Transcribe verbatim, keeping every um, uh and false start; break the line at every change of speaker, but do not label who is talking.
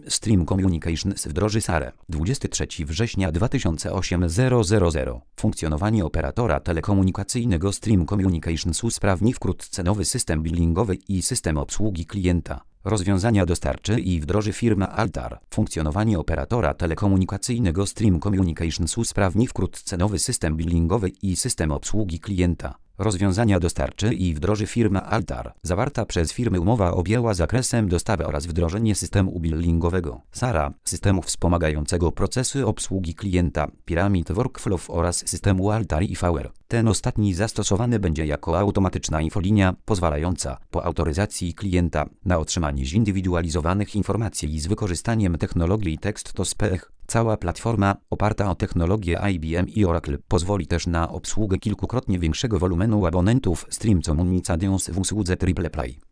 Stream Communications wdroży SARę. dwudziestego trzeciego września dwa tysiące osiemnastego. Funkcjonowanie operatora telekomunikacyjnego Stream Communications usprawni wkrótce nowy system billingowy i system obsługi klienta. Rozwiązania dostarczy i wdroży firma Altar. Funkcjonowanie operatora telekomunikacyjnego Stream Communications usprawni wkrótce nowy system billingowy i system obsługi klienta. Rozwiązania dostarczy i wdroży firma Altar. Zawarta przez firmy umowa objęła zakresem dostawy oraz wdrożenie systemu billingowego SARA, systemu wspomagającego procesy obsługi klienta, Pyramid Workflow oraz systemu Altar I V R. Ten ostatni zastosowany będzie jako automatyczna infolinia, pozwalająca, po autoryzacji klienta, na otrzymanie zindywidualizowanych informacji z wykorzystaniem technologii text-to-speech. Cała platforma, oparta o technologię I B M i Oracle, pozwoli też na obsługę kilkukrotnie większego wolumenu abonentów Stream Communications w usłudze Triple Play.